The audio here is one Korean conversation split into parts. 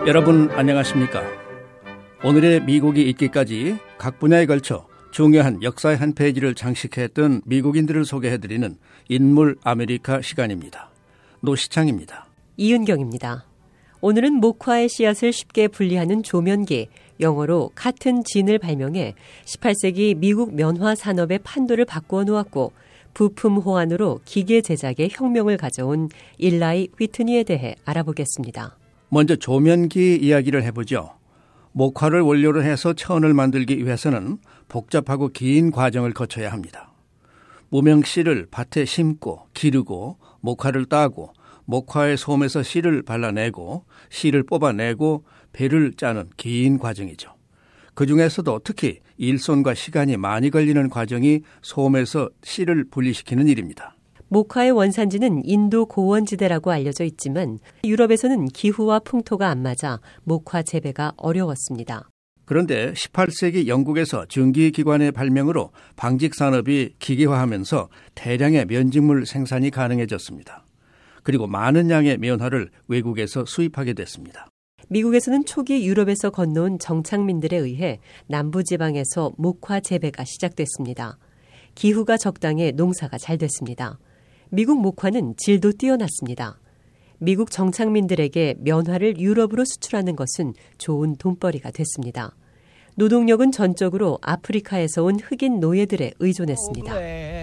여러분 안녕하십니까? 오늘의 미국이 있기까지 각 분야에 걸쳐 중요한 역사의 한 페이지를 장식했던 미국인들을 소개해드리는 인물 아메리카 시간입니다. 노시창입니다. 이윤경입니다. 오늘은 목화의 씨앗을 쉽게 분리하는 조면기, 영어로 카튼 진을 발명해 18세기 미국 면화 산업의 판도를 바꾸어 놓았고 부품 호환으로 기계 제작의 혁명을 가져온 일라이 휘트니에 대해 알아보겠습니다. 먼저 조면기 이야기를 해보죠. 목화를 원료로 해서 천을 만들기 위해서는 복잡하고 긴 과정을 거쳐야 합니다. 무명씨를 밭에 심고 기르고 목화를 따고 목화의 솜에서 씨를 발라내고 씨를 뽑아내고 배를 짜는 긴 과정이죠. 그중에서도 특히 일손과 시간이 많이 걸리는 과정이 솜에서 씨를 분리시키는 일입니다. 목화의 원산지는 인도 고원지대라고 알려져 있지만 유럽에서는 기후와 풍토가 안 맞아 목화 재배가 어려웠습니다. 그런데 18세기 영국에서 증기기관의 발명으로 방직산업이 기계화하면서 대량의 면직물 생산이 가능해졌습니다. 그리고 많은 양의 면화를 외국에서 수입하게 됐습니다. 미국에서는 초기 유럽에서 건너온 정착민들에 의해 남부지방에서 목화 재배가 시작됐습니다. 기후가 적당해 농사가 잘 됐습니다. 미국 목화는 질도 뛰어났습니다. 미국 정착민들에게 면화를 유럽으로 수출하는 것은 좋은 돈벌이가 됐습니다. 노동력은 전적으로 아프리카에서 온 흑인 노예들에 의존했습니다.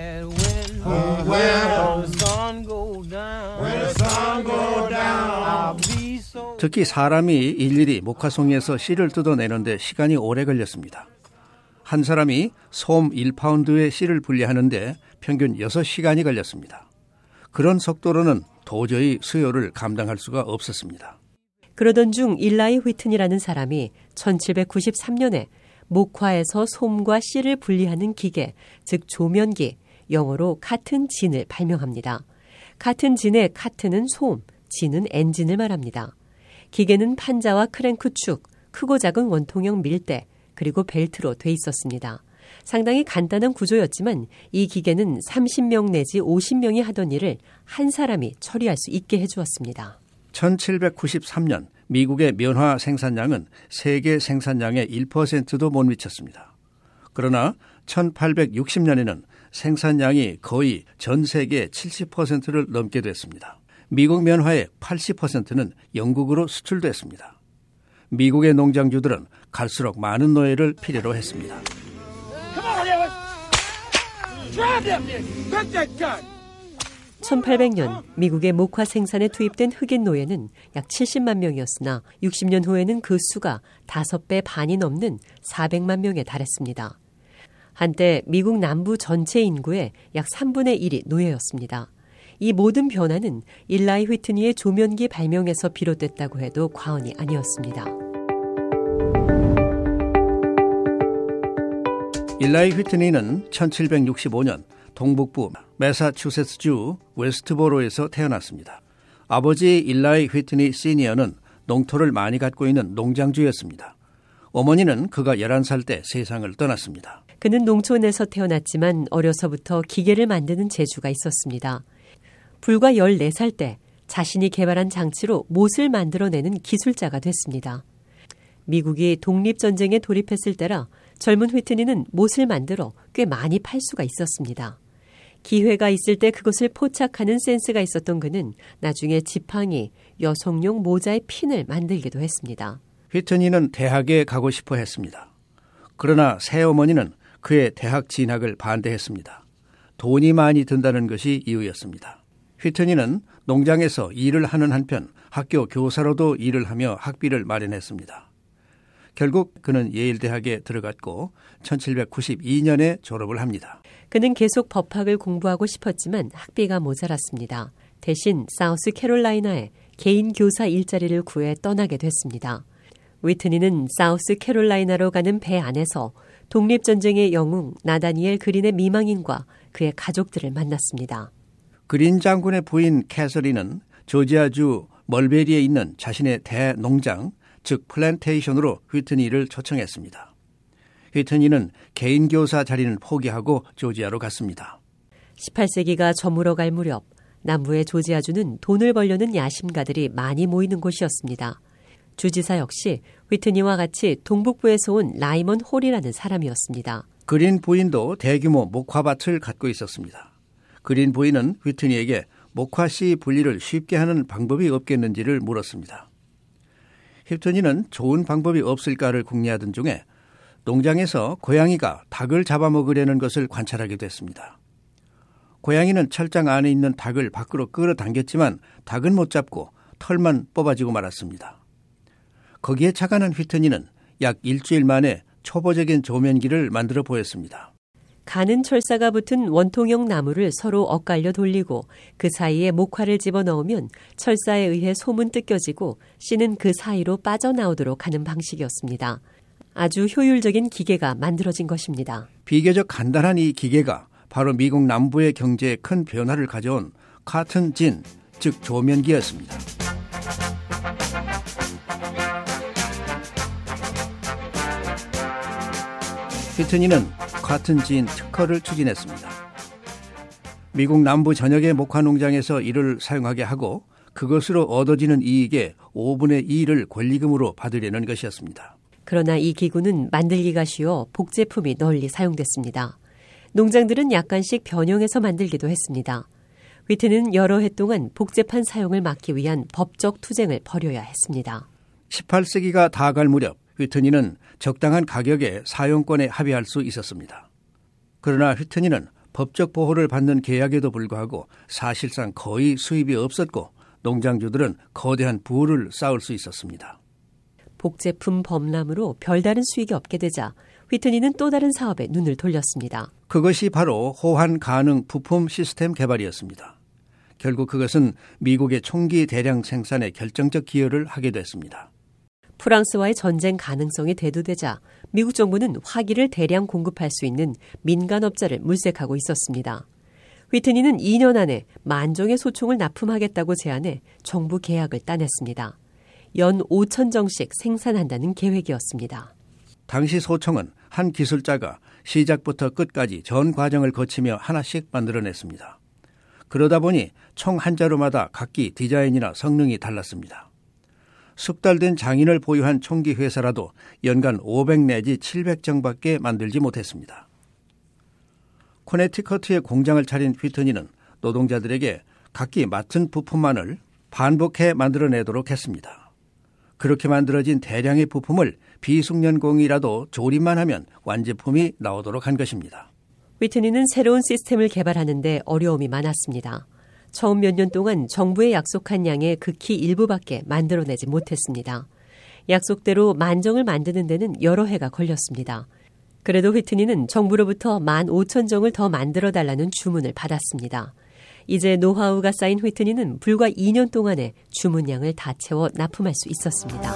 특히 사람이 일일이 목화송에서 씨를 뜯어내는데 시간이 오래 걸렸습니다. 한 사람이 솜 1파운드의 씨를 분리하는데 평균 6시간이 걸렸습니다. 그런 속도로는 도저히 수요를 감당할 수가 없었습니다. 그러던 중 일라이 휘튼이라는 사람이 1793년에 목화에서 솜과 씨를 분리하는 기계, 즉 조면기, 영어로 카튼 진을 발명합니다. 카튼 진의 카튼은 솜, 진은 엔진을 말합니다. 기계는 판자와 크랭크 축, 크고 작은 원통형 밀대, 그리고 벨트로 돼 있었습니다. 상당히 간단한 구조였지만 이 기계는 30명 내지 50명이 하던 일을 한 사람이 처리할 수 있게 해주었습니다. 1793년 미국의 면화 생산량은 세계 생산량의 1%도 못 미쳤습니다. 그러나 1860년에는 생산량이 거의 전 세계의 70%를 넘게 됐습니다. 미국 면화의 80%는 영국으로 수출됐습니다. 미국의 농장주들은 갈수록 많은 노예를 필요로 했습니다. 1800년 미국의 목화 생산에 투입된 흑인 노예는 약 70만 명이었으나 60년 후에는 그 수가 5배 반이 넘는 400만 명에 달했습니다. 한때 미국 남부 전체 인구의 약 3분의 1이 노예였습니다. 이 모든 변화는 일라이 휘트니의 조면기 발명에서 비롯됐다고 해도 과언이 아니었습니다. 일라이 휘트니는 1765년 동북부 매사추세츠주 웨스트보로에서 태어났습니다. 아버지 일라이 휘트니 시니어는 농토를 많이 갖고 있는 농장주였습니다. 어머니는 그가 11살 때 세상을 떠났습니다. 그는 농촌에서 태어났지만 어려서부터 기계를 만드는 재주가 있었습니다. 불과 14살 때 자신이 개발한 장치로 못을 만들어내는 기술자가 됐습니다. 미국이 독립전쟁에 돌입했을 때라 젊은 휘트니는 못을 만들어 꽤 많이 팔 수가 있었습니다. 기회가 있을 때 그것을 포착하는 센스가 있었던 그는 나중에 지팡이, 여성용 모자의 핀을 만들기도 했습니다. 휘트니는 대학에 가고 싶어 했습니다. 그러나 새어머니는 그의 대학 진학을 반대했습니다. 돈이 많이 든다는 것이 이유였습니다. 휘트니는 농장에서 일을 하는 한편 학교 교사로도 일을 하며 학비를 마련했습니다. 결국 그는 예일대학에 들어갔고 1792년에 졸업을 합니다. 그는 계속 법학을 공부하고 싶었지만 학비가 모자랐습니다. 대신 사우스캐롤라이나에 개인 교사 일자리를 구해 떠나게 됐습니다. 휘트니는 사우스캐롤라이나로 가는 배 안에서 독립전쟁의 영웅 나다니엘 그린의 미망인과 그의 가족들을 만났습니다. 그린 장군의 부인 캐서린은 조지아주 멀베리에 있는 자신의 대농장, 즉 플랜테이션으로 휘트니를 초청했습니다. 휘트니는 개인 교사 자리는 포기하고 조지아로 갔습니다. 18세기가 저물어갈 무렵 남부의 조지아주는 돈을 벌려는 야심가들이 많이 모이는 곳이었습니다. 주지사 역시 휘트니와 같이 동북부에서 온 라이먼 홀이라는 사람이었습니다. 그린 부인도 대규모 목화밭을 갖고 있었습니다. 그린 부인은 휘트니에게 목화 씨 분리를 쉽게 하는 방법이 없겠는지를 물었습니다. 휘트니는 좋은 방법이 없을까를 궁리하던 중에 농장에서 고양이가 닭을 잡아먹으려는 것을 관찰하게 됐습니다. 고양이는 철장 안에 있는 닭을 밖으로 끌어당겼지만 닭은 못 잡고 털만 뽑아지고 말았습니다. 거기에 착안한 휘트니는 약 일주일 만에 초보적인 조면기를 만들어 보였습니다. 가는 철사가 붙은 원통형 나무를 서로 엇갈려 돌리고 그 사이에 목화를 집어넣으면 철사에 의해 솜은 뜯겨지고 씨는 그 사이로 빠져나오도록 하는 방식이었습니다. 아주 효율적인 기계가 만들어진 것입니다. 비교적 간단한 이 기계가 바로 미국 남부의 경제에 큰 변화를 가져온 카튼 진, 즉 조면기였습니다. 휘트니는 카튼 진 특허를 추진했습니다. 미국 남부 전역의 목화 농장에서 이를 사용하게 하고 그것으로 얻어지는 이익의 5분의 2를 권리금으로 받으려는 것이었습니다. 그러나 이 기구는 만들기가 쉬워 복제품이 널리 사용됐습니다. 농장들은 약간씩 변형해서 만들기도 했습니다. 휘트는 여러 해 동안 복제판 사용을 막기 위한 법적 투쟁을 벌여야 했습니다. 18세기가 다 갈 무렵 휘트니는 적당한 가격에 사용권에 합의할 수 있었습니다. 그러나 휘트니는 법적 보호를 받는 계약에도 불구하고 사실상 거의 수입이 없었고 농장주들은 거대한 부를 쌓을 수 있었습니다. 복제품 범람으로 별다른 수익이 없게 되자 휘트니는 또 다른 사업에 눈을 돌렸습니다. 그것이 바로 호환 가능 부품 시스템 개발이었습니다. 결국 그것은 미국의 총기 대량 생산에 결정적 기여를 하게 됐습니다. 프랑스와의 전쟁 가능성이 대두되자 미국 정부는 화기를 대량 공급할 수 있는 민간업자를 물색하고 있었습니다. 휘트니는 2년 안에 10,000종의 소총을 납품하겠다고 제안해 정부 계약을 따냈습니다. 연 5,000정씩 생산한다는 계획이었습니다. 당시 소총은 한 기술자가 시작부터 끝까지 전 과정을 거치며 하나씩 만들어냈습니다. 그러다 보니 총 한 자루마다 각기 디자인이나 성능이 달랐습니다. 숙달된 장인을 보유한 총기 회사라도 연간 500 내지 700정밖에 만들지 못했습니다. 코네티커트에 공장을 차린 휘트니는 노동자들에게 각기 맡은 부품만을 반복해 만들어내도록 했습니다. 그렇게 만들어진 대량의 부품을 비숙련공이라도 조립만 하면 완제품이 나오도록 한 것입니다. 휘트니는 새로운 시스템을 개발하는 데 어려움이 많았습니다. 처음 몇 년 동안 정부에 약속한 양의 극히 일부밖에 만들어내지 못했습니다. 약속대로 10,000정을 만드는 데는 여러 해가 걸렸습니다. 그래도 휘트니는 정부로부터 15,000정을 더 만들어달라는 주문을 받았습니다. 이제 노하우가 쌓인 휘트니는 불과 2년 동안에 주문량을 다 채워 납품할 수 있었습니다.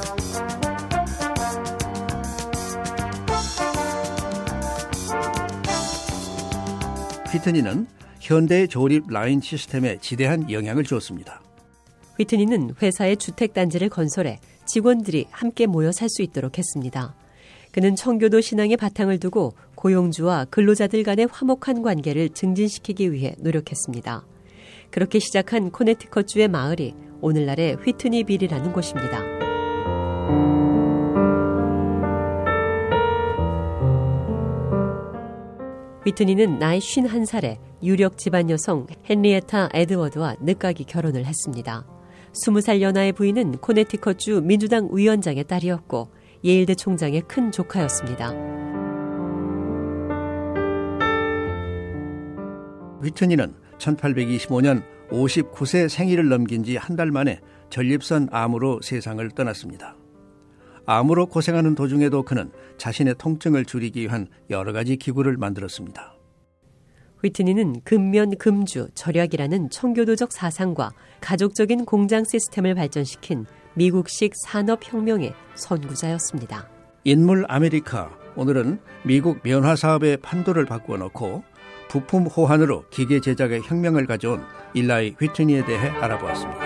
휘트니는 현대의 조립 라인 시스템에 지대한 영향을 주었습니다. 휘트니는 회사의 주택단지를 건설해 직원들이 함께 모여 살 수 있도록 했습니다. 그는 청교도 신앙의 바탕을 두고 고용주와 근로자들 간의 화목한 관계를 증진시키기 위해 노력했습니다. 그렇게 시작한 코네티컷주의 마을이 오늘날의 휘트니빌이라는 곳입니다. 휘트니는 나이 51살에 유력 집안 여성 헨리에타 에드워드와 늦가기 결혼을 했습니다. 20살 연하의 부인은 코네티컷주 민주당 위원장의 딸이었고 예일대 총장의 큰 조카였습니다. 휘트니는 1825년 59세 생일을 넘긴 지 한 달 만에 전립선 암으로 세상을 떠났습니다. 암으로 고생하는 도중에도 그는 자신의 통증을 줄이기 위한 여러 가지 기구를 만들었습니다. 휘트니는 근면 금주 절약이라는 청교도적 사상과 가족적인 공장 시스템을 발전시킨 미국식 산업혁명의 선구자였습니다. 인물 아메리카, 오늘은 미국 면화 사업의 판도를 바꾸어 놓고 부품 호환으로 기계 제작의 혁명을 가져온 일라이 휘트니에 대해 알아보았습니다.